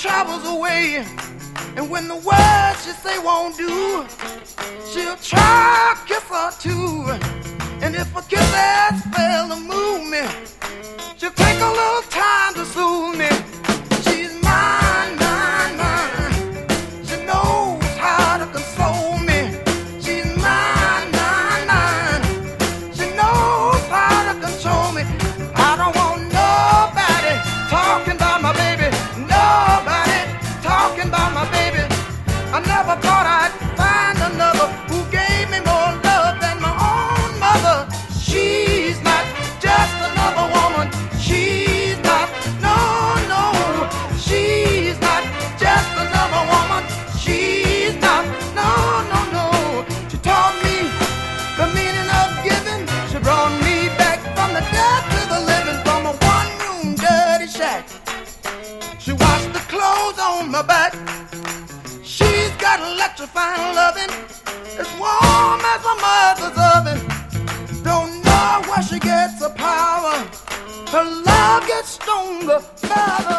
travels away, and when the words she say won't do, she'll try a kiss or two. And if a kiss has failed to move me, she'll take a little time to soothe me. She's mine, mine, mine. She knows how to console me. She's mine, mine, mine. She knows how to control me. I don't want nobody talking about my baby. Nobody talking about my baby. I never thought I'd find another who gave me more love than my own mother. She's not just another woman. She's not, no, no. She's not just another woman. She's not, no, no, no. She taught me the meaning of giving. She brought me back from the dead to the living, from a one-room dirty shack. She washed the clothes on my back. She's got electrifying loving, as warm as my mother's oven. Don't know where she gets her power. Her love gets stronger by the